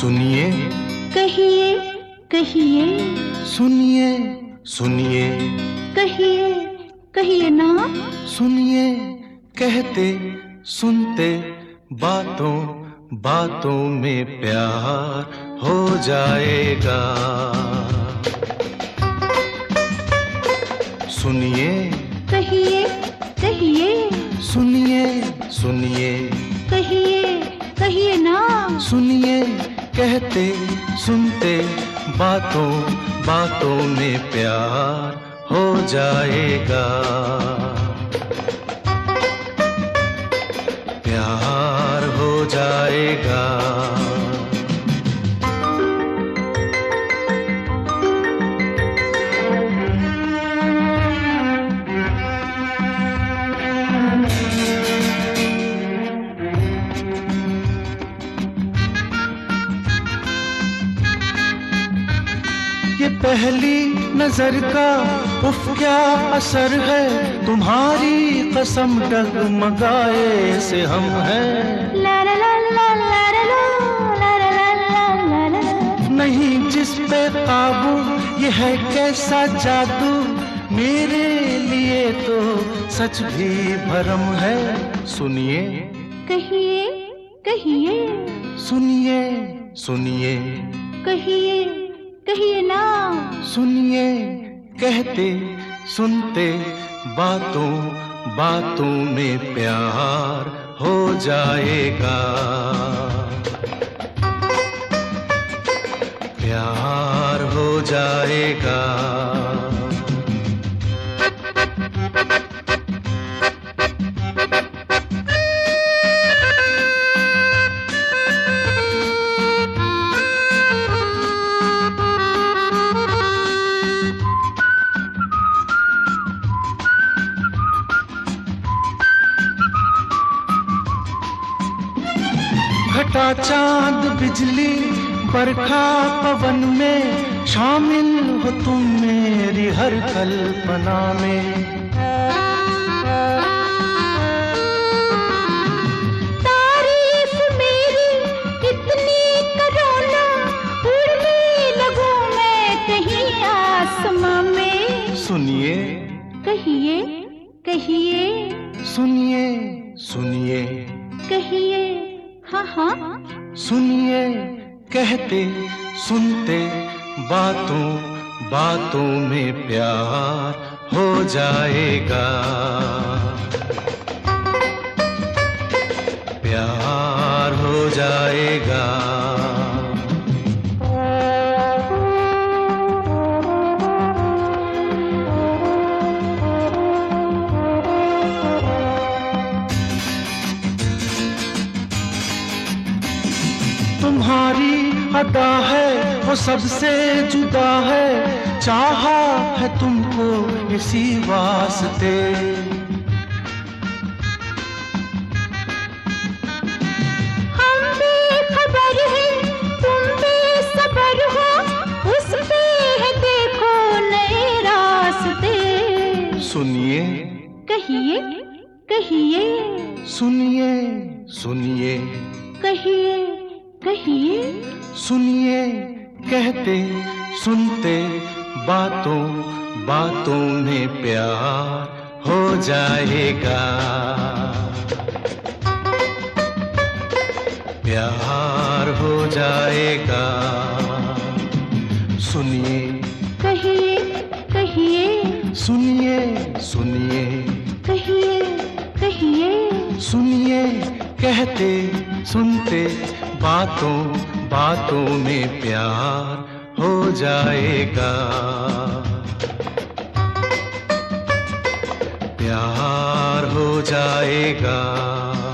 सुनिए, कहिए कहिए, सुनिए सुनिए, कहिए कहिए ना। सुनिए कहते सुनते बातों बातों में प्यार हो जाएगा। सुनिए, कहिए कहिए, सुनिए सुनिए, कहिए कहिए ना। सुनिए कहते सुनते बातों बातों में प्यार हो जाएगा। प्यार हो जाएगा। ये पहली नजर का उफ क्या असर है, तुम्हारी कसम डगमगाए से हम हैं। ला ला ला ला ला ला ला ला ला ला ला ला। नहीं जिस पे काबू, ये है कैसा जादू, मेरे लिए तो सच भी भरम है। सुनिए, कहिए कहिए, सुनिए सुनिए, कहिए कहिए ना। सुनिए कहते सुनते बातों बातों में प्यार हो जाएगा। प्यार हो जाएगा। घटा चांद बिजली बरखा पवन में, शामिल हो तुम मेरी हर कल्पना में। तारीफ मेरी कितनी करो ना, उड़ने लगूं मैं कहीं आसमां में। सुनिए, कहिए कहिए, सुनिए सुनिए, कहिए हाँ हाँ। सुनिए कहते सुनते बातों बातों में प्यार हो जाएगा। प्यार हो जाएगा। तुम्हारी अदा है वो सबसे जुदा है, चाहा है तुमको इसी वास्ते। हम बेखबर हैं तुम बेसबर हो, उस पे है देखो नए रास्ते। सुनिए, कहिए कहिए, सुनिए सुनिए, कहिए कहिए, सुनिए कहते सुनते बातों बातों में प्यार हो जाएगा। प्यार हो जाएगा। सुनिए, कहिए कहिए, सुनिए सुनिए, कहिए कहिए, सुनिए कहते सुनते बातों बातों में प्यार हो जाएगा। प्यार हो जाएगा।